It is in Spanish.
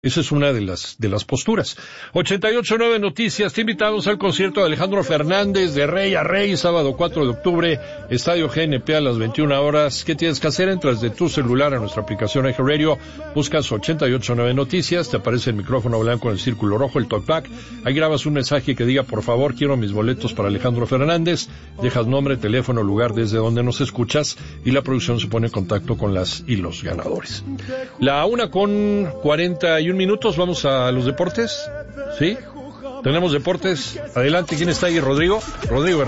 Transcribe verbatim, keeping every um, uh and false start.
Esa es una de las de las posturas. ochenta y ocho punto nueve Noticias, te invitamos al concierto de Alejandro Fernández de Rey a Rey, sábado cuatro de octubre, Estadio G N P a las veintiuna horas. ¿Qué tienes que hacer? Entras de tu celular a nuestra aplicación Eje Radio, buscas ochenta y ocho punto nueve Noticias, te aparece el micrófono blanco en el círculo rojo, el talkback, ahí grabas un mensaje que diga, por favor, quiero mis boletos para Alejandro Fernández, dejas nombre, teléfono, lugar desde donde nos escuchas, y la producción se pone en contacto con las y los ganadores. La una con cuarenta y un minutos, vamos a los deportes, ¿sí? Tenemos deportes, adelante, ¿quién está ahí? Rodrigo, Rodrigo.